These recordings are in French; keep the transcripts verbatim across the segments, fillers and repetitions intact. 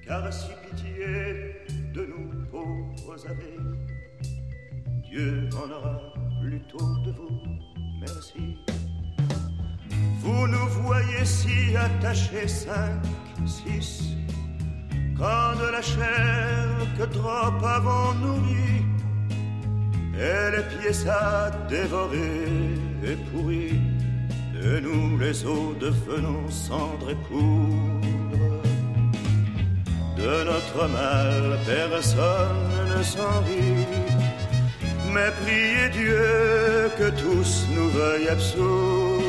car si pitié de nous pauvres avez, Dieu en aura plutôt de vous, merci. Vous nous voyez si attachés cinq, six, quand de la chair que trop avons nourri, et les pièces à dévorer et pourrir, de nous les os devenons cendres et poudre. De notre mal personne ne s'en rit, mais priez Dieu que tous nous veuillent absoudre.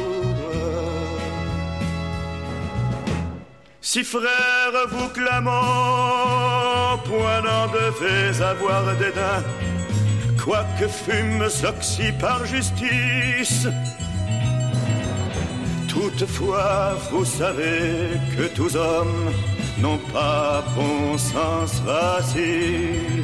Si frères vous clamons, point n'en devez avoir dédain, quoique fûmes oxy par justice. Toutefois, vous savez que tous hommes n'ont pas bon sens facile.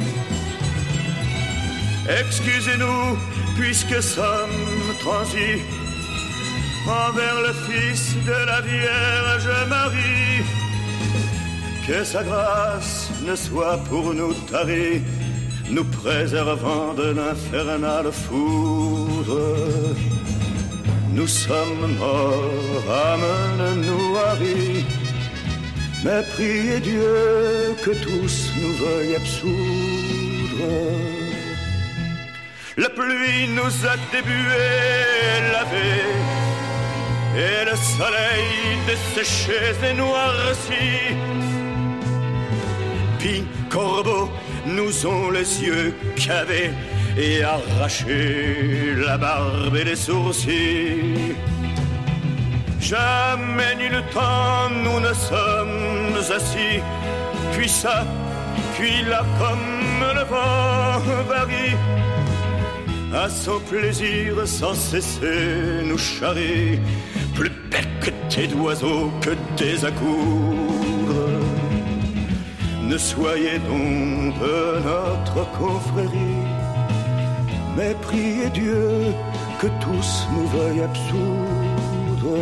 Excusez-nous, puisque sommes transis envers le Fils de la Vierge Marie. Que sa grâce ne soit pour nous tarie, nous préservant de l'infernale foudre. Nous sommes morts, amène-nous à rire, mais priez Dieu que tous nous veuillent absoudre. La pluie nous a débués, lavés, et le soleil desséché et noirci. Puis corbeaux nous ont les yeux cavés et arrachés la barbe et les sourcils. Jamais nul temps nous ne sommes assis, puis ça, puis là comme le vent varie. À son plaisir sans cesser nous charrie, plus becquetés d'oiseaux que des à coudre. Ne soyez donc de notre confrérie, mais priez Dieu que tous nous veuillent absoudre.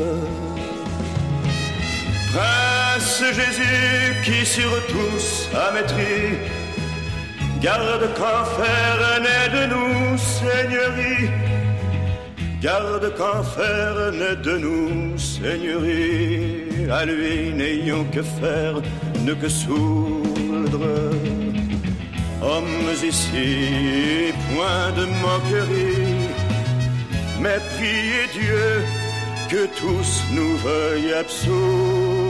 Prince Jésus qui sur tous a maîtrise, garde qu'enfer n'est de nous seigneurie. Garde qu'enfer n'est de nous seigneurie. À lui n'ayons que faire, ne que soudre. Hommes ici, point de moquerie, mais priez Dieu que tous nous veuillent absoudre.